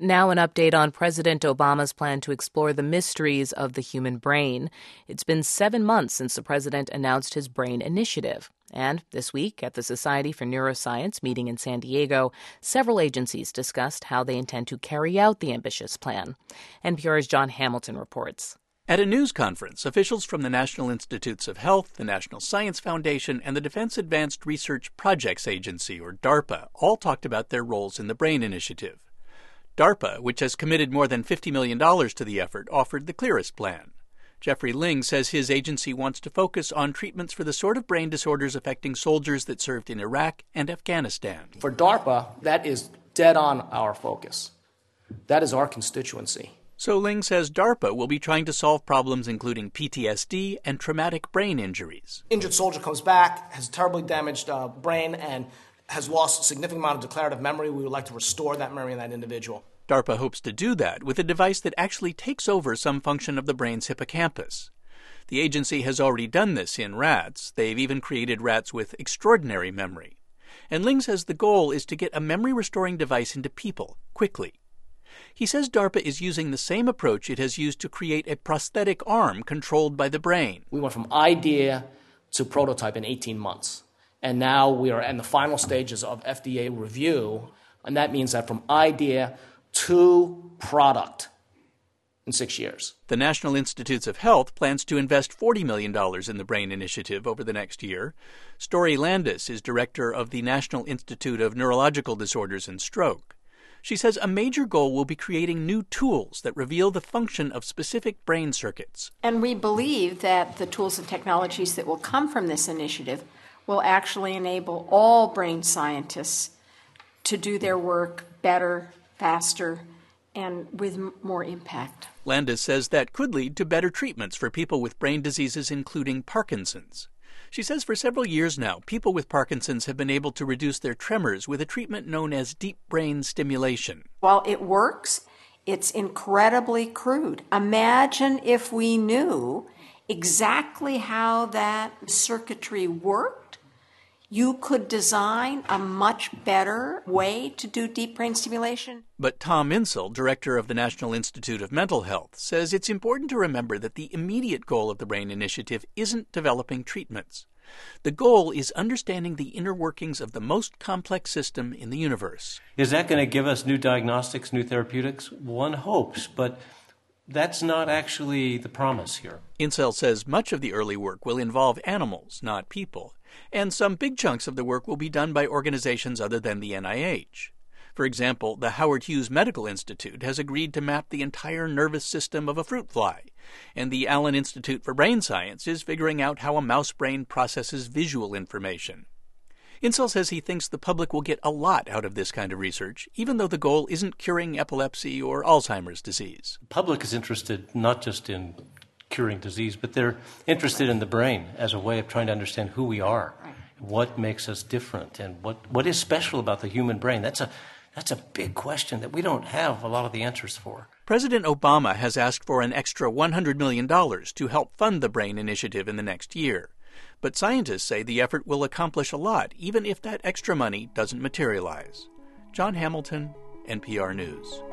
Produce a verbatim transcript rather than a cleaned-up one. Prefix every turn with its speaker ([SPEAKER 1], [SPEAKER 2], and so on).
[SPEAKER 1] Now an update on President Obama's plan to explore the mysteries of the human brain. It's been seven months since the president announced his Brain Initiative. And this week, at the Society for Neuroscience meeting in San Diego, several agencies discussed how they intend to carry out the ambitious plan. N P R's Jon Hamilton reports.
[SPEAKER 2] At a news conference, officials from the National Institutes of Health, the National Science Foundation, and the Defense Advanced Research Projects Agency, or DARPA, all talked about their roles in the Brain Initiative. DARPA, which has committed more than fifty million dollars to the effort, offered the clearest plan. Jeffrey Ling says his agency wants to focus on treatments for the sort of brain disorders affecting soldiers that served in Iraq and Afghanistan.
[SPEAKER 3] For DARPA, that is dead on our focus. That is our constituency.
[SPEAKER 2] So Ling says DARPA will be trying to solve problems including P T S D and traumatic brain injuries.
[SPEAKER 3] Injured soldier comes back, has terribly damaged uh, brain, and has lost a significant amount of declarative memory. We would like to restore that memory in that individual.
[SPEAKER 2] DARPA hopes to do that with a device that actually takes over some function of the brain's hippocampus. The agency has already done this in rats. They've even created rats with extraordinary memory. And Ling says the goal is to get a memory-restoring device into people quickly. He says DARPA is using the same approach it has used to create a prosthetic arm controlled by the brain.
[SPEAKER 3] We went from idea to prototype in eighteen months. And now we are in the final stages of F D A review, and that means that from idea to product in six years.
[SPEAKER 2] The National Institutes of Health plans to invest forty million dollars in the Brain Initiative over the next year. Story Landis is director of the National Institute of Neurological Disorders and Stroke. She says a major goal will be creating new tools that reveal the function of specific brain circuits.
[SPEAKER 4] And we believe that the tools and technologies that will come from this initiative will actually enable all brain scientists to do their work better, faster, and with m- more impact.
[SPEAKER 2] Landis says that could lead to better treatments for people with brain diseases, including Parkinson's. She says for several years now, people with Parkinson's have been able to reduce their tremors with a treatment known as deep brain stimulation.
[SPEAKER 4] While it works, it's incredibly crude. Imagine if we knew exactly how that circuitry worked. You could design a much better way to do deep brain stimulation.
[SPEAKER 2] But Tom Insel, director of the National Institute of Mental Health, says it's important to remember that the immediate goal of the Brain Initiative isn't developing treatments. The goal is understanding the inner workings of the most complex system in the universe.
[SPEAKER 5] Is that going to give us new diagnostics, new therapeutics? One hopes, but that's not actually the promise here.
[SPEAKER 2] Insel says much of the early work will involve animals, not people. And some big chunks of the work will be done by organizations other than the N I H. For example, the Howard Hughes Medical Institute has agreed to map the entire nervous system of a fruit fly, and the Allen Institute for Brain Science is figuring out how a mouse brain processes visual information. Insel says he thinks the public will get a lot out of this kind of research, even though the goal isn't curing epilepsy or Alzheimer's disease.
[SPEAKER 5] The public is interested not just in curing disease, but they're interested in the brain as a way of trying to understand who we are, right, what makes us different, and what, what is special about the human brain. That's a that's a big question that we don't have a lot of the answers for.
[SPEAKER 2] President Obama has asked for an extra one hundred million dollars to help fund the Brain Initiative in the next year. But scientists say the effort will accomplish a lot, even if that extra money doesn't materialize. Jon Hamilton, N P R News.